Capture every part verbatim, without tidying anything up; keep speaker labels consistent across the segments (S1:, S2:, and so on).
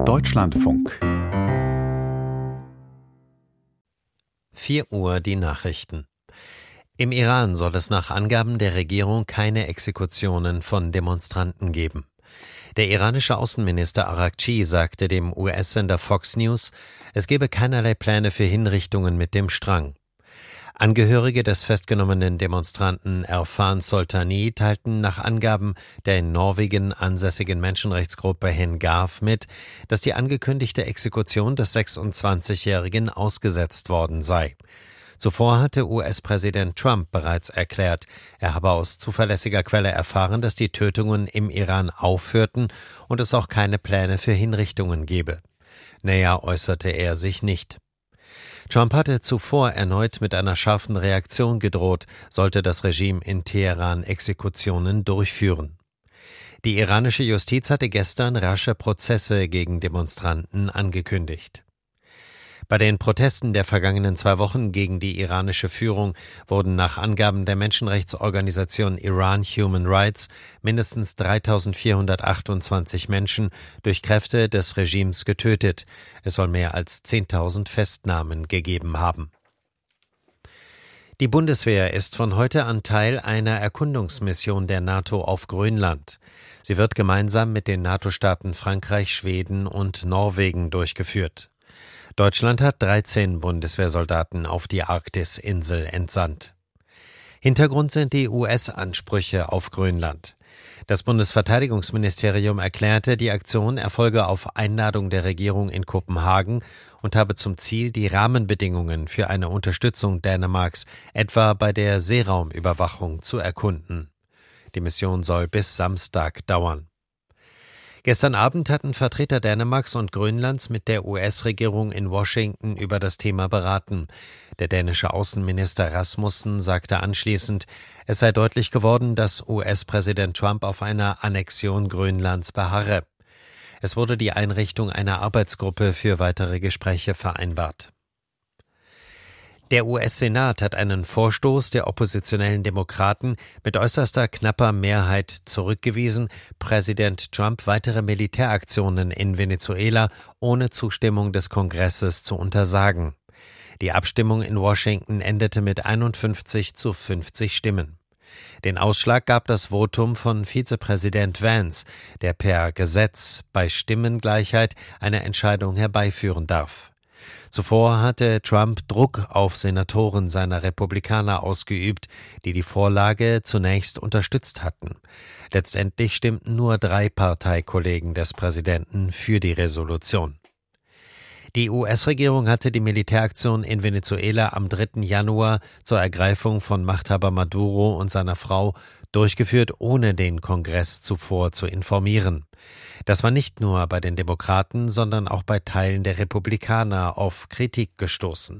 S1: Deutschlandfunk.
S2: vier Uhr die Nachrichten. Im Iran soll es nach Angaben der Regierung keine Exekutionen von Demonstranten geben. Der iranische Außenminister Araghchi sagte dem U S-Sender Fox News, es gebe keinerlei Pläne für Hinrichtungen mit dem Strang. Angehörige des festgenommenen Demonstranten Erfan Soltani teilten nach Angaben der in Norwegen ansässigen Menschenrechtsgruppe Hengav mit, dass die angekündigte Exekution des sechsundzwanzigjährigen ausgesetzt worden sei. Zuvor hatte U S-Präsident Trump bereits erklärt, er habe aus zuverlässiger Quelle erfahren, dass die Tötungen im Iran aufhörten und es auch keine Pläne für Hinrichtungen gebe. Näher äußerte er sich nicht. Trump hatte zuvor erneut mit einer scharfen Reaktion gedroht, sollte das Regime in Teheran Exekutionen durchführen. Die iranische Justiz hatte gestern rasche Prozesse gegen Demonstranten angekündigt. Bei den Protesten der vergangenen zwei Wochen gegen die iranische Führung wurden nach Angaben der Menschenrechtsorganisation Iran Human Rights mindestens dreitausendvierhundertachtundzwanzig Menschen durch Kräfte des Regimes getötet. Es soll mehr als zehntausend Festnahmen gegeben haben. Die Bundeswehr ist von heute an Teil einer Erkundungsmission der NATO auf Grönland. Sie wird gemeinsam mit den NATO-Staaten Frankreich, Schweden und Norwegen durchgeführt. Deutschland hat dreizehn Bundeswehrsoldaten auf die Arktisinsel entsandt. Hintergrund sind die U S-Ansprüche auf Grönland. Das Bundesverteidigungsministerium erklärte, die Aktion erfolge auf Einladung der Regierung in Kopenhagen und habe zum Ziel, die Rahmenbedingungen für eine Unterstützung Dänemarks etwa bei der Seeraumüberwachung zu erkunden. Die Mission soll bis Samstag dauern. Gestern Abend hatten Vertreter Dänemarks und Grönlands mit der U S-Regierung in Washington über das Thema beraten. Der dänische Außenminister Rasmussen sagte anschließend, es sei deutlich geworden, dass U S-Präsident Trump auf einer Annexion Grönlands beharre. Es wurde die Einrichtung einer Arbeitsgruppe für weitere Gespräche vereinbart. Der U S-Senat hat einen Vorstoß der oppositionellen Demokraten mit äußerster knapper Mehrheit zurückgewiesen, Präsident Trump weitere Militäraktionen in Venezuela ohne Zustimmung des Kongresses zu untersagen. Die Abstimmung in Washington endete mit einundfünfzig zu fünfzig Stimmen. Den Ausschlag gab das Votum von Vizepräsident Vance, der per Gesetz bei Stimmengleichheit eine Entscheidung herbeiführen darf. Zuvor hatte Trump Druck auf Senatoren seiner Republikaner ausgeübt, die die Vorlage zunächst unterstützt hatten. Letztendlich stimmten nur drei Parteikollegen des Präsidenten für die Resolution. Die U S-Regierung hatte die Militäraktion in Venezuela am dritten Januar zur Ergreifung von Machthaber Maduro und seiner Frau durchgeführt, ohne den Kongress zuvor zu informieren. Das war nicht nur bei den Demokraten, sondern auch bei Teilen der Republikaner auf Kritik gestoßen.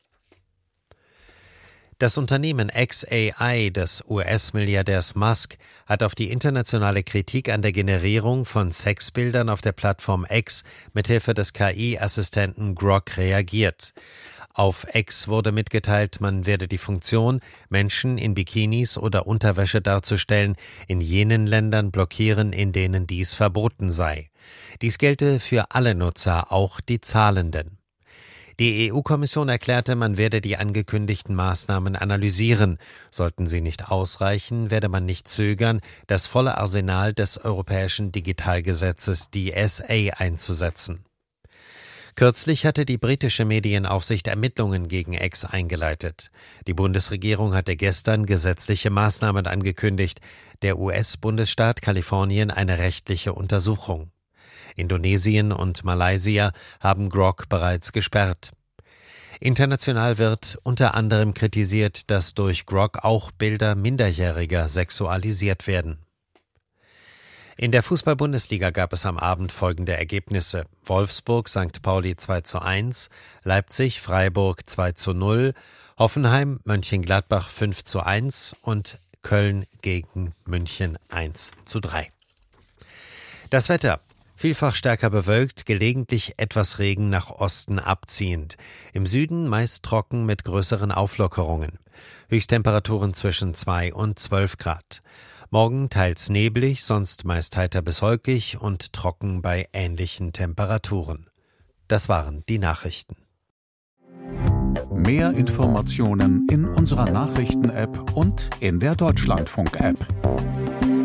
S2: Das Unternehmen X A I des U S-Milliardärs Musk hat auf die internationale Kritik an der Generierung von Sexbildern auf der Plattform X mithilfe des K I-Assistenten Grok reagiert. Auf X wurde mitgeteilt, man werde die Funktion, Menschen in Bikinis oder Unterwäsche darzustellen, in jenen Ländern blockieren, in denen dies verboten sei. Dies gelte für alle Nutzer, auch die Zahlenden. Die E U-Kommission erklärte, man werde die angekündigten Maßnahmen analysieren. Sollten sie nicht ausreichen, werde man nicht zögern, das volle Arsenal des europäischen Digitalgesetzes D S A einzusetzen. Kürzlich hatte die britische Medienaufsicht Ermittlungen gegen X eingeleitet. Die Bundesregierung hatte gestern gesetzliche Maßnahmen angekündigt, der U S-Bundesstaat Kalifornien eine rechtliche Untersuchung. Indonesien und Malaysia haben Grok bereits gesperrt. International wird unter anderem kritisiert, dass durch Grok auch Bilder Minderjähriger sexualisiert werden. In der Fußball-Bundesliga gab es am Abend folgende Ergebnisse: Wolfsburg Sankt Pauli zwei zu eins, Leipzig Freiburg zwei zu null, Hoffenheim Mönchengladbach fünf zu eins und Köln gegen München eins zu drei. Das Wetter: vielfach stärker bewölkt, gelegentlich etwas Regen nach Osten abziehend. Im Süden meist trocken mit größeren Auflockerungen. Höchsttemperaturen zwischen zwei und zwölf Grad. Morgen teils neblig, sonst meist heiter bis wolkig und trocken bei ähnlichen Temperaturen. Das waren die Nachrichten.
S1: Mehr Informationen in unserer Nachrichten-App und in der Deutschlandfunk-App.